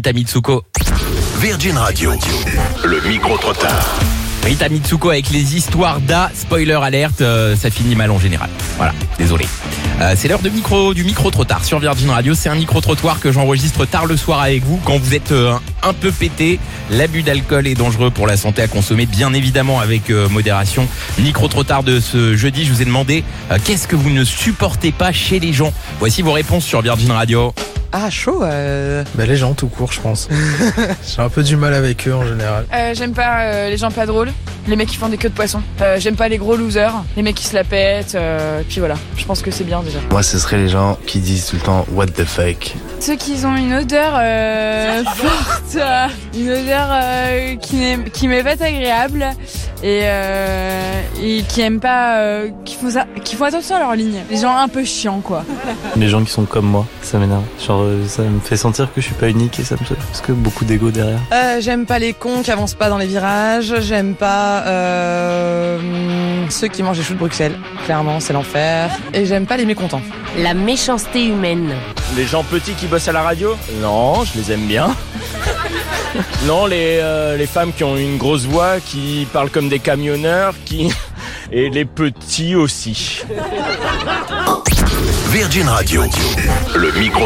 Rita Mitsuko. Virgin Radio, le micro-trottoir. Rita Mitsuko avec les histoires d'A. Spoiler alerte, ça finit mal en général. Voilà, désolé. C'est l'heure du micro-trottoir sur Virgin Radio. C'est un micro-trottoir que j'enregistre tard le soir avec vous quand vous êtes un peu pété. L'abus d'alcool est dangereux pour la santé, à consommer bien évidemment avec modération. Micro-trottoir de ce jeudi, je vous ai demandé qu'est-ce que vous ne supportez pas chez les gens. Voici vos réponses sur Virgin Radio. Ah, chaud. Les gens tout court, je pense. J'ai un peu du mal avec eux en général. J'aime pas les gens pas drôles, les mecs qui font des queues de poisson. J'aime pas les gros losers, les mecs qui se la pètent. Puis voilà, je pense que c'est bien déjà. Moi, ce serait les gens qui disent tout le temps what the fuck. Ceux qui ont une odeur forte, une odeur qui m'est pas agréable et qui aiment pas, qui font attention à leur ligne. Les gens un peu chiants quoi. Les gens qui sont comme moi, ça m'énerve. Genre ça me fait sentir que je suis pas unique et ça me saoule. Parce que beaucoup d'ego derrière. J'aime pas les cons qui avancent pas dans les virages. J'aime pas ceux qui mangent les choux de Bruxelles. Clairement, c'est l'enfer. Et j'aime pas les mécontents. La méchanceté humaine. Les gens petits qui bossent à la radio ? Non, je les aime bien. Non, les femmes qui ont une grosse voix, qui parlent comme des camionneurs, et les petits aussi. Virgin Radio, le micro